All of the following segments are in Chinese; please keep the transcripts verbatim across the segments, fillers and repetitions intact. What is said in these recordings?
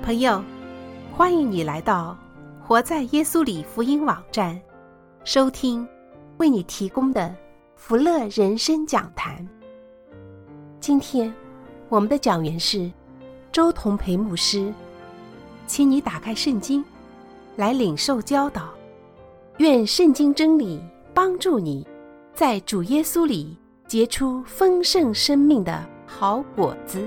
朋友，欢迎你来到活在耶稣里福音网站，收听为你提供的福乐人生讲坛。今天我们的讲员是周同培牧师，请你打开圣经来领受教导，愿圣经真理帮助你在主耶稣里结出丰盛生命的好果子。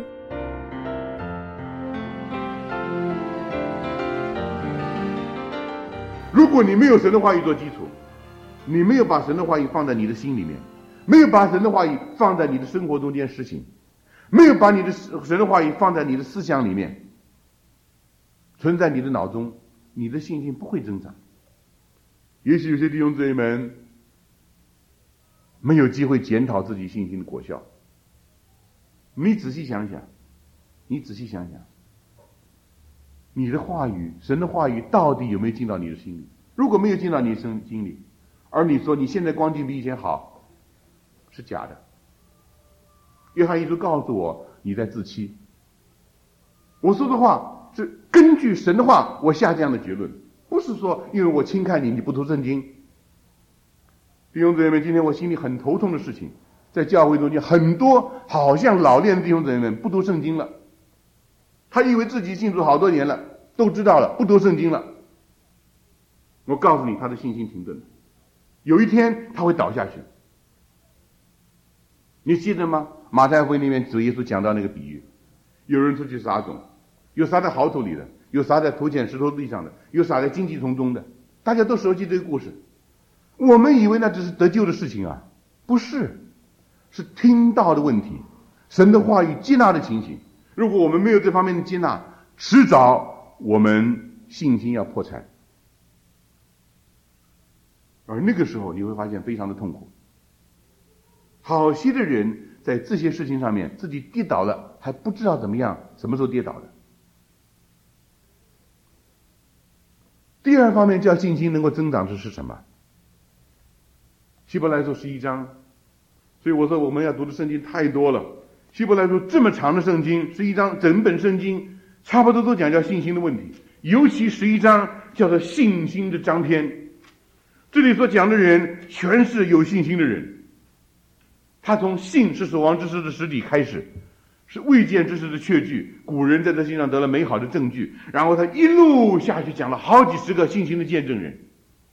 如果你没有神的话语做基础，你没有把神的话语放在你的心里面，没有把神的话语放在你的生活中间实行，没有把你的神的话语放在你的思想里面，存在你的脑中，你的信心不会增长。也许有些弟兄姊妹们没有机会检讨自己信心的果效。你仔细想想，你仔细想想，你的话语，神的话语到底有没有进到你的心里？如果没有进到你的心里，而你说你现在光景比以前好，是假的。约翰一书告诉我你在自欺。我说的话是根据神的话我下这样的结论，不是说因为我轻看你，你不读圣经。弟兄姊妹们，今天我心里很头痛的事情，在教会中间很多好像老练的弟兄姊妹们不读圣经了，他以为自己信主好多年了，都知道了，不读圣经了。我告诉你，他的信心停顿了，有一天他会倒下去。你记得吗？马太福音里面主耶稣讲到那个比喻，有人出去撒种，有撒在好土里的，有撒在土浅石头地上的，有撒在荆棘丛中的，大家都熟悉这个故事。我们以为那只是得救的事情啊，不是，是听到的问题，神的话语接纳的情形。如果我们没有这方面的接纳，迟早我们信心要破产，而那个时候你会发现非常的痛苦。好些的人在这些事情上面自己跌倒了，还不知道怎么样，什么时候跌倒的。第二方面叫信心能够增长的是什么？希伯来书十一章，所以我说我们要读的圣经太多了。希伯来书这么长的圣经，十一章整本圣经差不多都讲叫信心的问题，尤其十一章叫做信心的章篇。这里所讲的人全是有信心的人，他从信是守望之事的实底开始，是未见之事的确据，古人在这身上得了美好的证据，然后他一路下去讲了好几十个信心的见证人。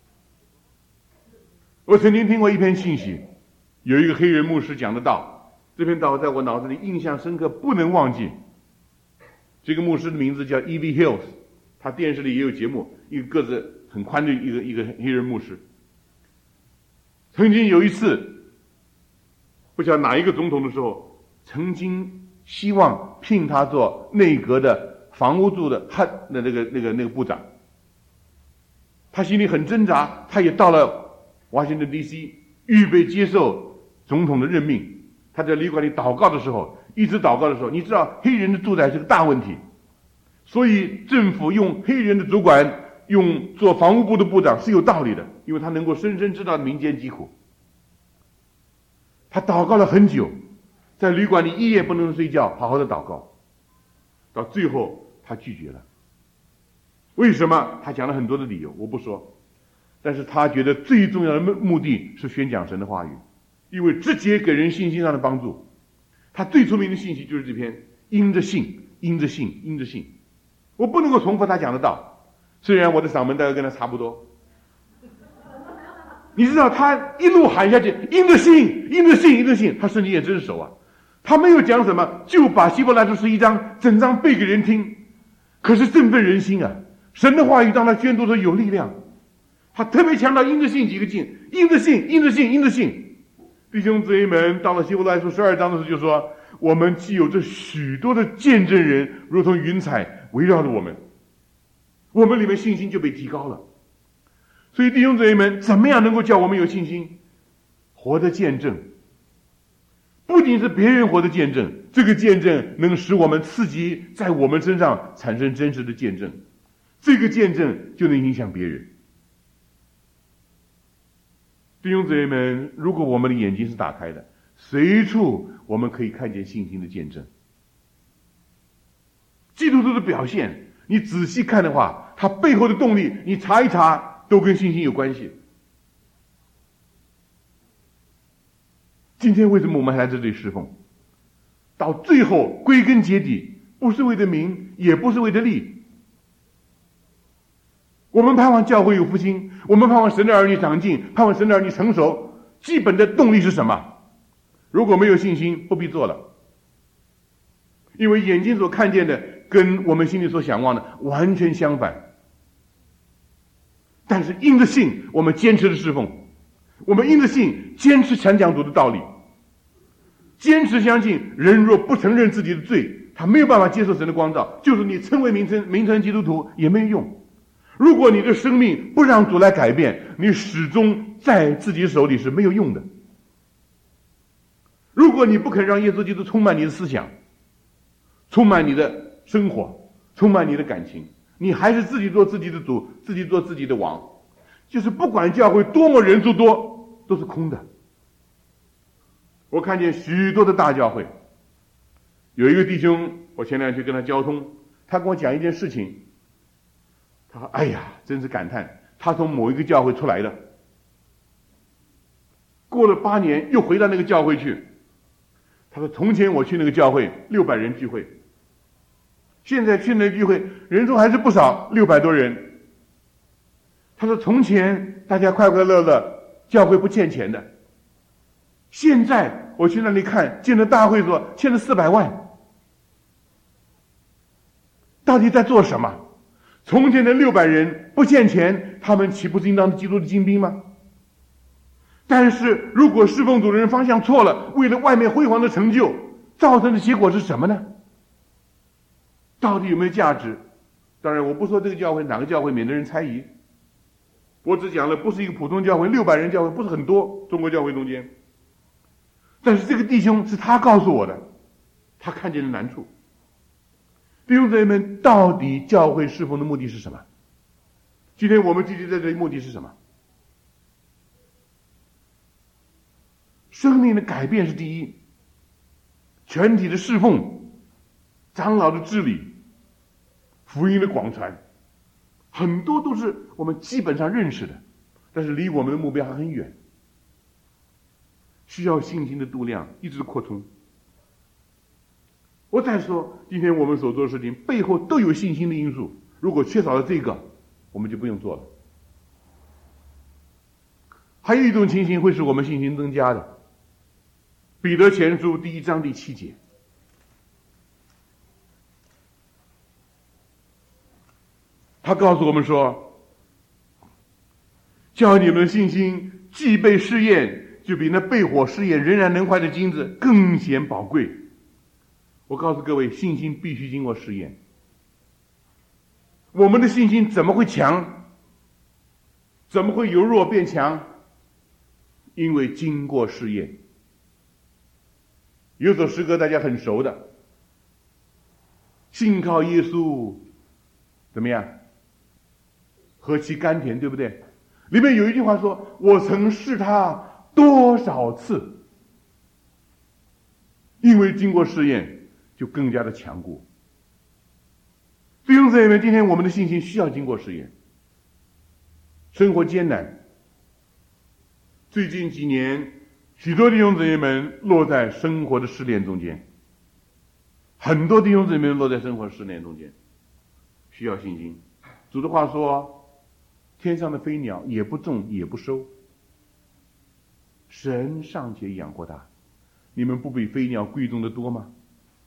我曾经听过一篇信息，有一个黑人牧师讲的道，这篇道在我脑子里印象深刻，不能忘记。这个牧师的名字叫 E V Hills， 他电视里也有节目，一个个子很宽的一个一个黑人牧师。曾经有一次，不晓得哪一个总统的时候，曾经希望聘他做内阁的防务处的汉的那个那个那个部长。他心里很挣扎，他也到了华盛顿 D C， 预备接受总统的任命。他在旅馆里祷告的时候，一直祷告的时候，你知道黑人的住宅是个大问题，所以政府用黑人的主管，用做防务部的部长是有道理的，因为他能够深深知道民间疾苦。他祷告了很久，在旅馆里一夜不能睡觉，好好的祷告，到最后他拒绝了。为什么？他讲了很多的理由，我不说，但是他觉得最重要的目的是宣讲神的话语，因为直接给人信心上的帮助。他最出名的信息就是这篇因着信，因着信，因着信。我不能够重复他讲的道，虽然我的嗓门大概跟他差不多。你知道他一路喊下去，因着信，因着信，因着信，他圣经也真熟啊。他没有讲什么，就把希伯来书十一章整章背给人听，可是振奋人心啊！神的话语让他宣读的有力量。他特别强调因着信几个信，因着信，因着信，因着信。弟兄姊妹们，到了希伯来书十二章的时候就说，我们既有这许多的见证人，如同云彩围绕着我们，我们里面信心就被提高了。所以弟兄姊妹们，怎么样能够叫我们有信心？活的见证，不仅是别人活的见证，这个见证能使我们刺激在我们身上产生真实的见证，这个见证就能影响别人。弟兄姊妹们，如果我们的眼睛是打开的，随处我们可以看见信心的见证。基督徒的表现你仔细看的话，它背后的动力，你查一查，都跟信心有关系。今天为什么我们还在这里侍奉？到最后归根结底，不是为了名，也不是为了利。我们盼望教会有复兴，我们盼望神的儿女长进，盼望神的儿女成熟。基本的动力是什么？如果没有信心，不必做了。因为眼睛所看见的跟我们心里所想望的完全相反。但是因着信，我们坚持的侍奉，我们因着信坚持传讲主的道理，坚持相信人若不承认自己的罪，他没有办法接受神的光照，就是你称为名称名称基督徒也没有用。如果你的生命不让主来改变，你始终在自己手里是没有用的。如果你不肯让耶稣基督充满你的思想，充满你的生活，充满你的感情，你还是自己做自己的主，自己做自己的王，就是不管教会多么人数多，都是空的。我看见许多的大教会，有一个弟兄，我前两天去跟他交通，他跟我讲一件事情，他说哎呀，真是感叹，他从某一个教会出来的，过了八年又回到那个教会去。他说从前我去那个教会六百人聚会，现在去那个聚会人数还是不少，六百多人。他说从前大家快快乐乐，教会不欠钱的，现在我去那里看，建了大会所，欠了四百万，到底在做什么？从前的六百人不欠钱，他们岂不是应当基督的精兵吗？但是如果侍奉主的人方向错了，为了外面辉煌的成就，造成的结果是什么呢？到底有没有价值？当然我不说这个教会哪个教会，免得人猜疑。我只讲了不是一个普通教会，六百人教会不是很多，中国教会中间。但是这个弟兄是他告诉我的，他看见了难处。弟兄姊妹们，到底教会侍奉的目的是什么？今天我们聚集在这里，目的是什么？生命的改变是第一，全体的侍奉，长老的治理，福音的广传，很多都是我们基本上认识的，但是离我们的目标还很远，需要信心的度量一直扩充。我再说，今天我们所做的事情背后都有信心的因素，如果缺少了这个，我们就不用做了。还有一种情形会使我们信心增加的，彼得前书第一章第七节，他告诉我们说，叫你们的信心既被试验，就比那被火试验仍然能坏的金子更显宝贵。我告诉各位，信心必须经过试验。我们的信心怎么会强？怎么会由弱变强？因为经过试验。有首诗歌大家很熟的，信靠耶稣怎么样？何其甘甜，对不对？里面有一句话说，我曾试他多少次，因为经过试验就更加的强固。弟兄姊妹们，今天我们的信心需要经过试验。生活艰难，最近几年许多弟兄姊妹们落在生活的试炼中间，很多弟兄姊妹们落在生活的试炼中间，需要信心。主的话说，天上的飞鸟也不种也不收，神尚且养活它，你们不比飞鸟贵重的多吗？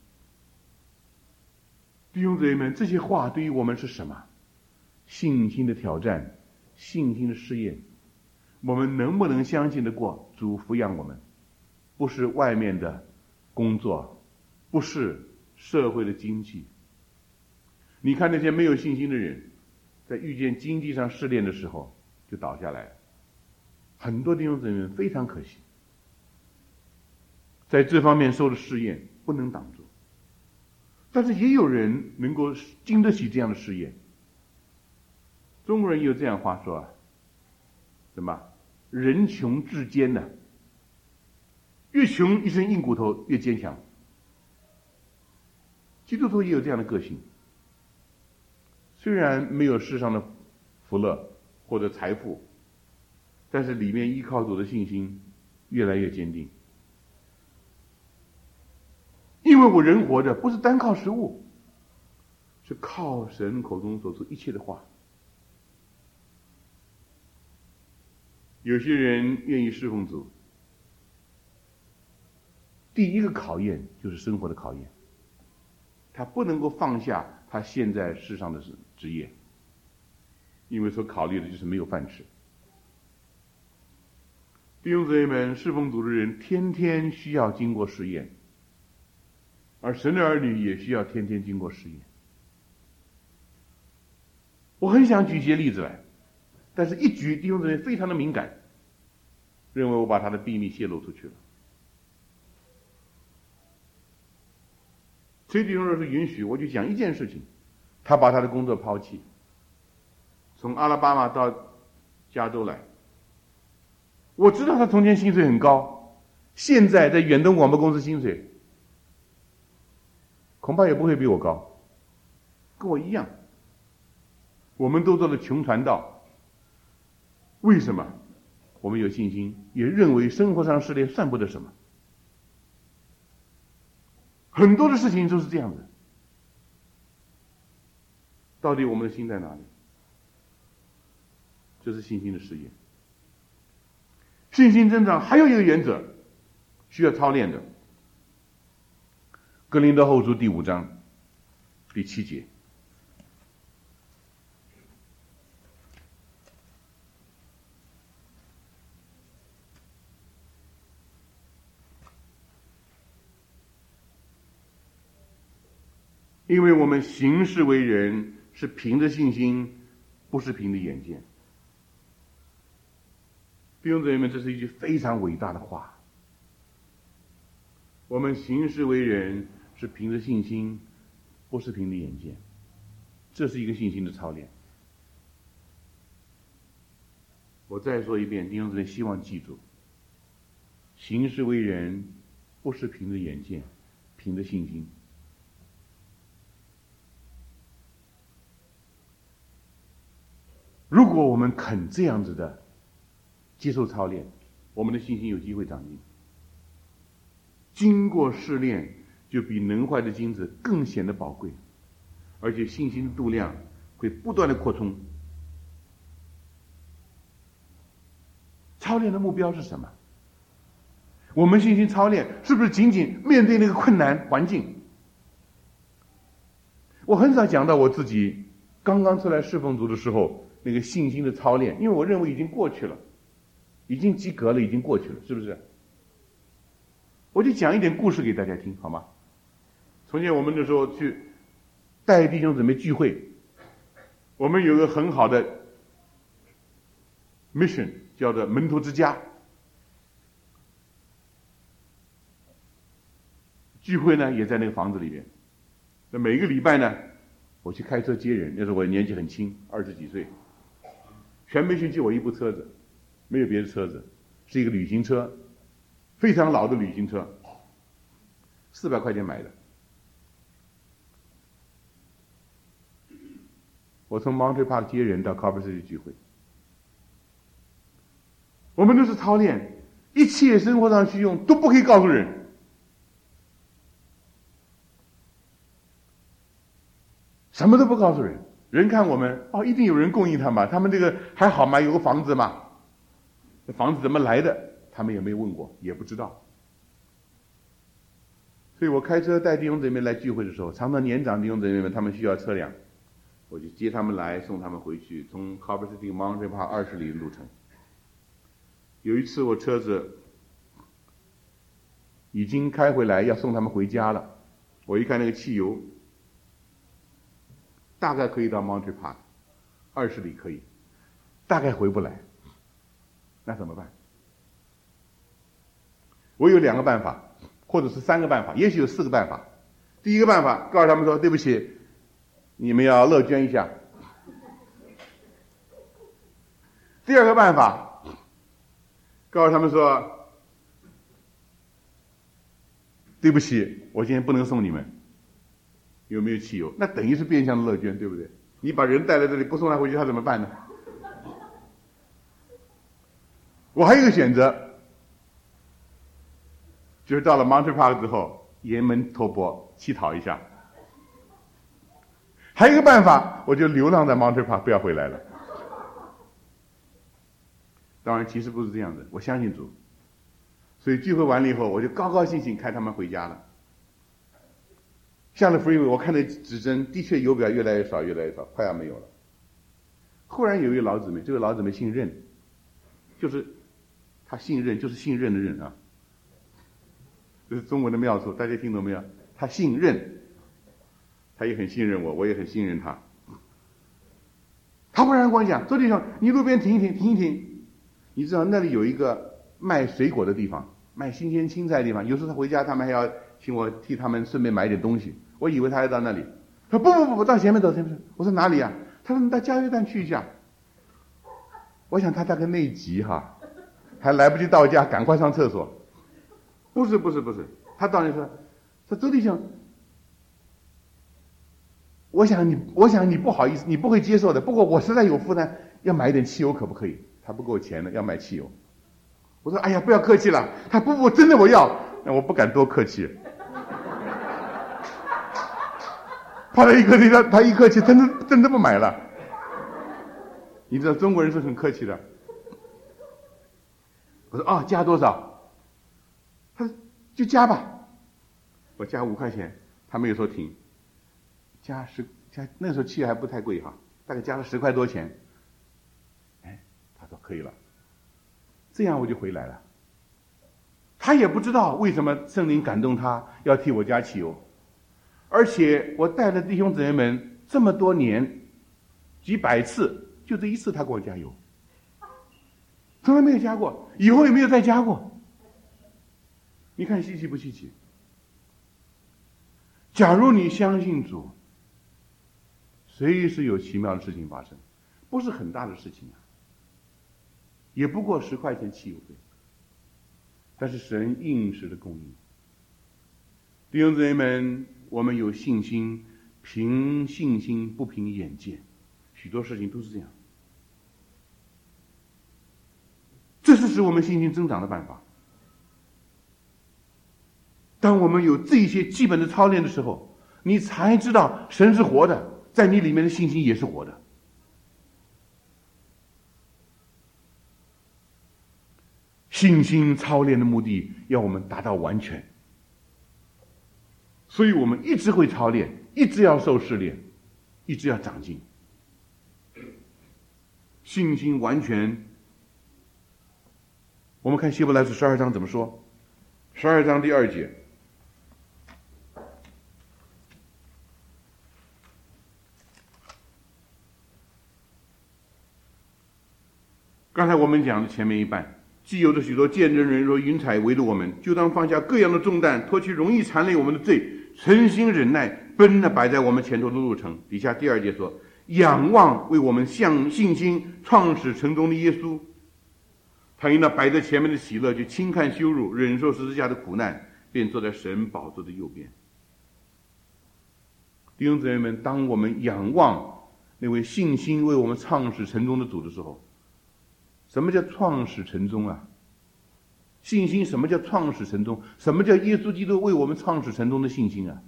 弟兄姊妹们，这些话对于我们是什么？信心的挑战，信心的试验。我们能不能相信得过主抚养我们？不是外面的工作，不是社会的经济。你看那些没有信心的人，在遇见经济上试炼的时候就倒下来了，很多弟兄姊妹非常可惜，在这方面受的试验不能挡住。但是也有人能够经得起这样的试验。中国人也有这样话说啊，什么人穷志坚呢？越穷一身硬骨头越坚强。基督徒也有这样的个性。 虽然没有世上的福乐或者财富，但是里面依靠主的信心越来越坚定。因为我人活着不是单靠食物，是靠神口中所出一切的话。有些人愿意侍奉主，第一个考验就是生活的考验，他不能够放下他现在世上的职业，因为所考虑的就是没有饭吃。弟兄姊妹们，侍奉主的人天天需要经过试验，而神的儿女也需要天天经过试验。我很想举一些例子来，但是一举弟兄姊妹非常的敏感，认为我把他的秘密泄露出去了。崔弟兄若是允许，我就讲一件事情，他把他的工作抛弃，从阿拉巴马到加州来。我知道他从前薪水很高，现在在远东广播公司薪水恐怕也不会比我高，跟我一样。我们都做了穷传道，为什么？我们有信心，也认为生活上试炼算不得什么。很多的事情就是这样子。到底我们的心在哪里？这是信心的试验。信心增长还有一个原则需要操练的，哥林多后书第五章第七节。因为我们行事为人是凭着信心，不是凭着眼见。弟兄姊妹们，这是一句非常伟大的话。我们行事为人是凭着信心，不是凭着眼见。这是一个信心的操练。我再说一遍，弟兄姊妹希望记住，行事为人不是凭着眼见，凭着信心。如果我们肯这样子的接受操练，我们的信心有机会长进。经过试炼，就比能坏的金子更显得宝贵，而且信心的度量会不断的扩充。操练的目标是什么？我们信心操练是不是仅仅面对那个困难环境？我很少讲到我自己刚刚出来侍奉主的时候那个信心的操练，因为我认为已经过去了，已经及格了，已经过去了，是不是？我就讲一点故事给大家听，好吗？从前我们那时候去带弟兄姊妹聚会，我们有个很好的 mission 叫做门徒之家。聚会呢也在那个房子里面。那每个礼拜呢，我去开车接人，那时候我年纪很轻，二十几岁。全培训就我一部车子，没有别的车子，是一个旅行车，非常老的旅行车，四百块钱买的。我从 Monterey Park 接人到 Culver City 聚会，我们都是操练，一切生活上需用都不可以告诉人。什么都不告诉人，人看我们哦，一定有人供应他们，他们这个还好吗？有个房子嘛，这房子怎么来的？他们也没问过，也不知道。所以我开车带弟兄姊妹来聚会的时候，常常年长弟兄姊妹们他们需要车辆，我就接他们来，送他们回去，从 Culver City Monterey Park 二十里的路程。有一次我车子已经开回来，要送他们回家了，我一看那个汽油。大概可以到 Monterey Park， 二十里可以，大概回不来，那怎么办？我有两个办法，或者是三个办法，也许有四个办法。第一个办法，告诉他们说：“对不起，你们要乐捐一下。”第二个办法，告诉他们说：“对不起，我今天不能送你们。”有没有汽油？那等于是变相的乐捐，对不对？ 你把人带来这里不送他回去，他怎么办呢？我还有一个选择，就是到了 Monterey Park 之后，沿门托钵乞讨一下。还有一个办法，我就流浪在 Monterey Park， 不要回来了。当然，其实不是这样的，我相信主。所以聚会完了以后，我就高高兴兴开他们回家了。下了 freeway， 我看那指针的确油表越来越少，越来越少，快要没有了。忽然有一位老姊妹，这位老姊妹姓任，就是她姓任，就是信任的任啊。这是中文的妙处，大家听懂没有？她姓任，她也很信任我，我也很信任她。她忽然跟我讲：“周弟兄，你路边停一停，停一停。你知道那里有一个卖水果的地方，卖新鲜青菜的地方。有时候他回家，他们还要请我替他们顺便买点东西。我以为他要到那里，他说不不不不，到前面走前面走。我说哪里啊？他说你到加油站去一下。我想他大概内急哈，还来不及到家，赶快上厕所。不是不是不是，他到那说说周弟兄，我想你我想你不好意思，你不会接受的。不过我实在有负担，要买一点汽油，可不可以？他不给我钱了，要买汽油。我说哎呀，不要客气了。他不不，真的我要。那我不敢多客气。怕他一客气，他他一客气，真的真的不买了。你知道中国人是很客气的。我说啊，加多少？他说就加吧。我加五块钱，他没有说停。加十加，那时候汽油还不太贵哈，大概加了十块多钱。哎，他说可以了。这样我就回来了。他也不知道为什么圣灵感动他要替我加汽油，而且我带着弟兄姊妹们这么多年，几百次，就这一次他给我加油，从来没有加过，以后也没有再加过。你看稀奇不稀奇？假如你相信主，随时有奇妙的事情发生，不是很大的事情啊，也不过十块钱汽油费。但是神应时的供应。弟兄姊妹们，我们有信心，凭信心不凭眼见，许多事情都是这样。这是使我们信心增长的办法。当我们有这些基本的操练的时候，你才知道神是活的，在你里面的信心也是活的。信心操练的目的要我们达到完全，所以我们一直会操练，一直要受试炼，一直要长进。信心完全，我们看希伯来书十二章怎么说？十二章第二节，刚才我们讲的前面一半。既有着许多见证人若云彩围着我们，就当放下各样的重担，脱去容易缠累我们的罪，存心忍耐，奔那摆在我们前头的路程。底下第二节说，仰望为我们向信心创始成终的耶稣，他因那摆在前面的喜乐，就轻看羞辱，忍受十字架的苦难，便坐在神宝座的右边。弟兄姊妹们，当我们仰望那位信心为我们创始成终的主的时候，什么叫创始成终啊？信心什么叫创始成终？什么叫耶稣基督为我们创始成终的信心啊？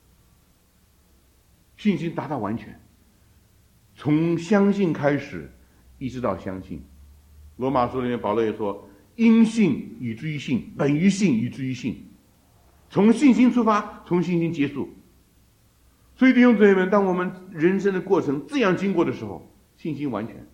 信心达到完全，从相信开始，一直到相信。罗马书里面保罗也说：“因信以至于信，本于信以至于信。”从信心出发，从信心结束。所以弟兄姊妹们，当我们人生的过程这样经过的时候，信心完全。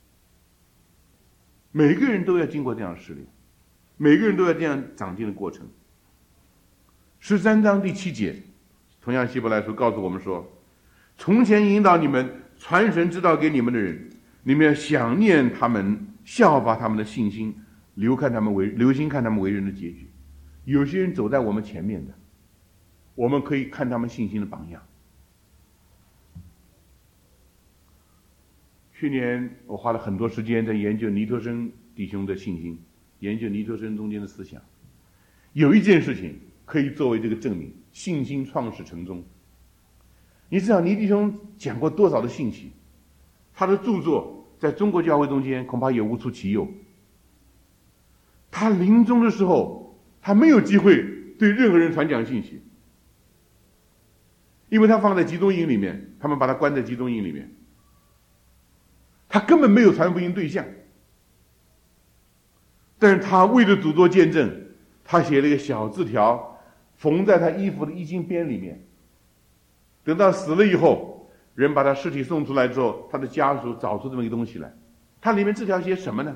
每个人都要经过这样的试炼，每个人都要这样长进的过程。十三章第七节，同样希伯来书告诉我们说，从前引导你们传神之道给你们的人，你们要想念他们，效法他们的信心，留看他们为留心看他们为人的结局。有些人走在我们前面的，我们可以看他们信心的榜样。去年我花了很多时间在研究尼托生弟兄的信心，研究尼托生中间的思想。有一件事情可以作为这个证明，信心创始成终。 你知道倪弟兄讲过多少的信息？他的著作在中国教会中间恐怕也无出其右。他临终的时候，他没有机会对任何人传讲信息，因为他放在集中营里面，他们把他关在集中营里面，他根本没有传福音对象。但是他为了主做见证，他写了一个小字条，缝在他衣服的衣襟边里面。等到死了以后，人把他尸体送出来之后，他的家属找出这么一个东西来，它里面字条写什么呢？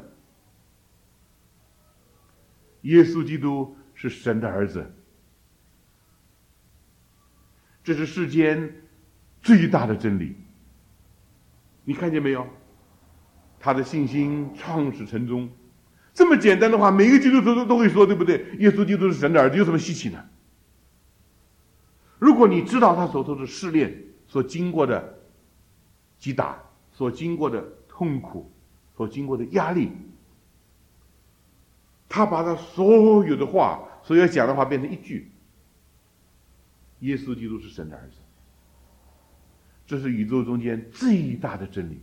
耶稣基督是神的儿子，这是世间最大的真理。你看见没有？他的信心创始成终，这么简单的话，每个基督徒都都会说，对不对？耶稣基督是神的儿子，有什么稀奇呢？如果你知道他所受的试炼，所经过的击打，所经过的痛苦，所经过的压力，他把他所有的话，所要讲的话变成一句：耶稣基督是神的儿子。这是宇宙中间最大的真理。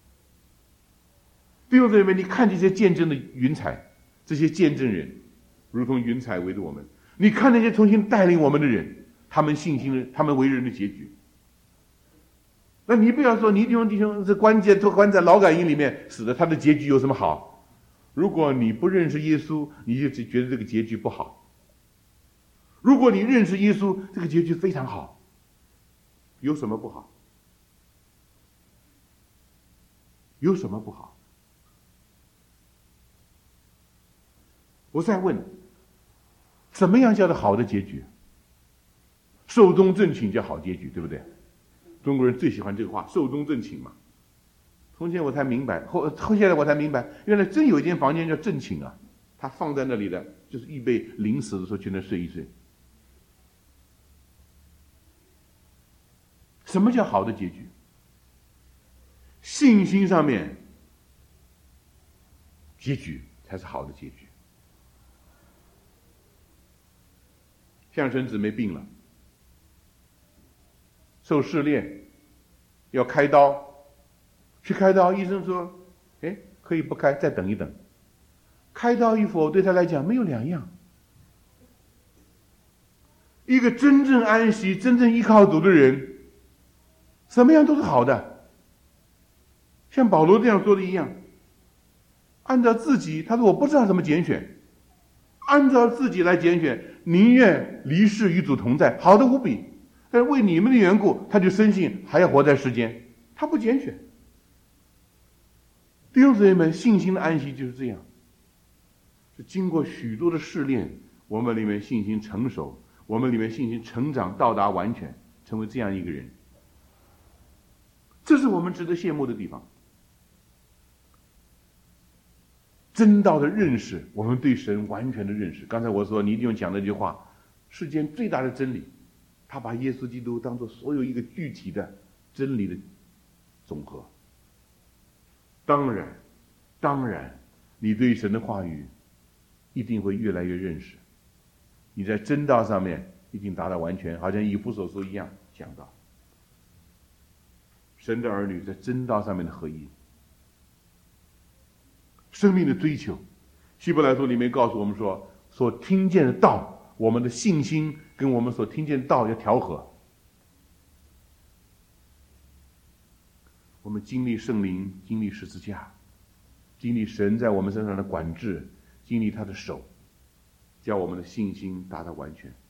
弟兄姊妹，你看这些见证的云彩，这些见证人如同云彩围着我们，你看那些重新带领我们的人，他们信心的，他们为人的结局。那你不要说你弟兄弟兄是关键都关在劳改营里面死的，他的结局有什么好？如果你不认识耶稣，你就觉得这个结局不好。如果你认识耶稣，这个结局非常好。有什么不好？有什么不好？我再问，怎么样叫做好的结局？寿终正寝叫好结局，对不对？中国人最喜欢这个话，寿终正寝嘛。从前我才明白，后后现在我才明白，原来真有一间房间叫正寝啊，他放在那里的，就是预备临死的时候去那睡一睡。什么叫好的结局？信心上面结局才是好的结局。相声姊妹病了，受试炼，要开刀，去开刀，医生说，哎，可以不开，再等一等。开刀与否对他来讲没有两样。一个真正安息、真正依靠主的人，什么样都是好的。像保罗这样说的一样，按照自己，他说我不知道怎么拣选，按照自己来拣选，宁愿离世与主同在，好的无比。但是为你们的缘故，他就深信还要活在世间，他不拣选。弟兄姊妹们，信心的安息就是这样，是经过许多的试炼，我们里面信心成熟，我们里面信心成长到达完全，成为这样一个人。这是我们值得羡慕的地方。真道的认识，我们对神完全的认识。刚才我说，你一定要讲那句话，世间最大的真理，他把耶稣基督当作所有一个具体的真理的总和。当然，当然，你对神的话语一定会越来越认识。你在真道上面一定达到完全，好像以弗所书一样讲到，神的儿女在真道上面的合一。生命的追求，希伯来书里面告诉我们说，所听见的道，我们的信心跟我们所听见的道要调和。我们经历圣灵，经历十字架，经历神在我们身上的管制，经历他的手，叫我们的信心达到完全。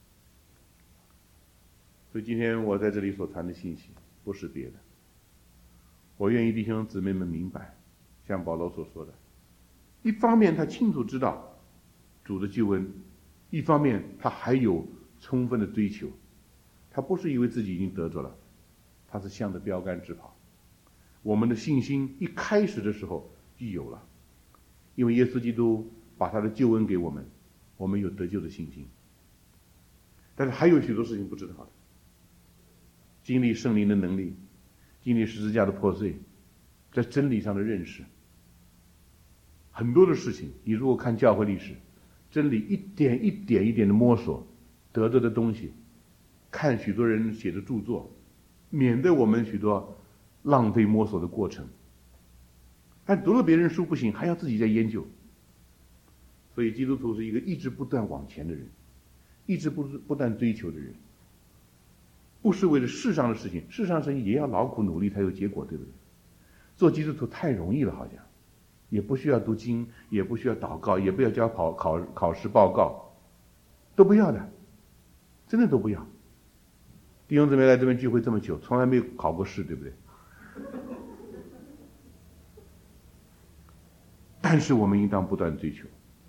所以今天我在这里所传的信息不是别的，我愿意弟兄姊妹们明白，像保罗所说的，一方面他清楚知道主的救恩，一方面他还有充分的追求，他不是以为自己已经得着了，他是向着标杆直跑。我们的信心一开始的时候就有了，因为耶稣基督把他的救恩给我们，我们有得救的信心。但是还有许多事情不知道的，经历圣灵的能力，经历十字架的破碎，在真理上的认识，很多的事情，你如果看教会历史，真理一点一点一点的摸索得着的东西，看许多人写的著作， 免得我们许多浪费摸索的过程。但读了别人书不行，还要自己在研究。所以基督徒是一个一直不断往前的人，一直不不断追求的人，不是为了世上的事情，世上的事情也要劳苦努力才有结果，对不对？做基督徒太容易了，好像也不需要读经，也不需要祷告，也不要交考考考试报告，都不要的，真的都不要。弟兄姊妹来这边聚会这么久，从来没有考过试，对不对？但是我们应当不断追求。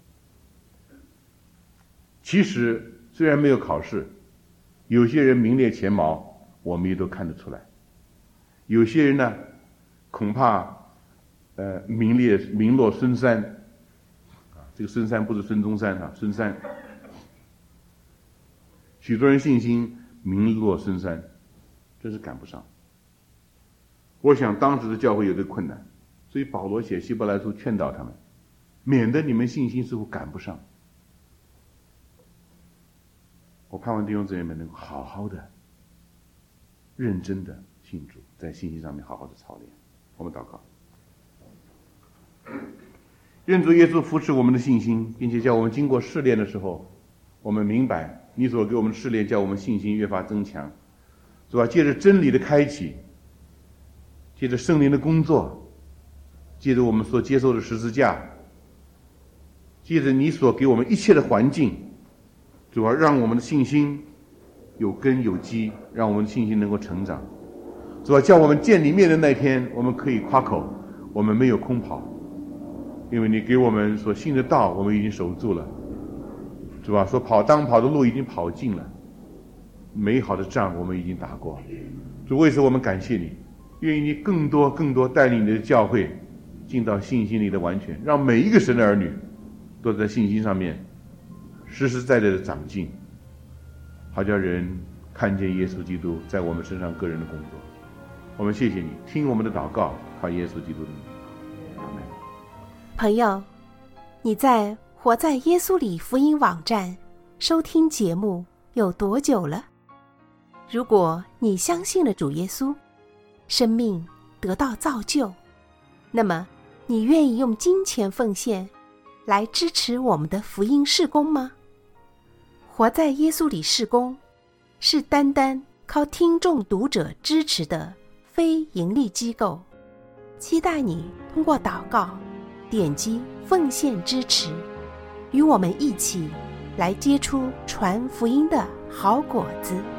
其实虽然没有考试，有些人名列前茅，我们也都看得出来。有些人呢，恐怕呃名列名落孙山，啊，这个孙山不是孙中山啊，孙山。许多人信心名落孙山，真是赶不上。我想当时的教会有这个困难，所以保罗写希伯来书劝导他们，免得你们信心似乎赶不上。我盼望弟兄姊妹们能够好好的、认真的信主，在信心上面好好的操练。我们祷告，愿主耶稣扶持我们的信心，并且叫我们经过试炼的时候，我们明白你所给我们的试炼，叫我们信心越发增强。主啊，借着真理的开启，借着圣灵的工作，借着我们所接受的十字架，借着你所给我们一切的环境，主啊，让我们的信心有根有基，让我们的信心能够成长。主啊，叫我们见你面的那天，我们可以夸口，我们没有空跑，因为你给我们所信的道，我们已经守住了。主啊，说跑当跑的路已经跑尽了，美好的仗我们已经打过。主，为此我们感谢你，愿意你更多更多带领你的教会进到信心里的完全，让每一个神的儿女都在信心上面实实在在的长进，好叫人看见耶稣基督在我们身上个人的工作。我们谢谢你，听我们的祷告，靠耶稣基督的名，阿们。 朋友，你在活在耶稣里福音网站收听节目有多久了？如果你相信了主耶稣，生命得到造就，那么你愿意用金钱奉献来支持我们的福音事工吗？活在耶稣里事工是单单靠听众读者支持的非盈利机构，期待你通过祷告点击奉献支持，与我们一起来结出传福音的好果子。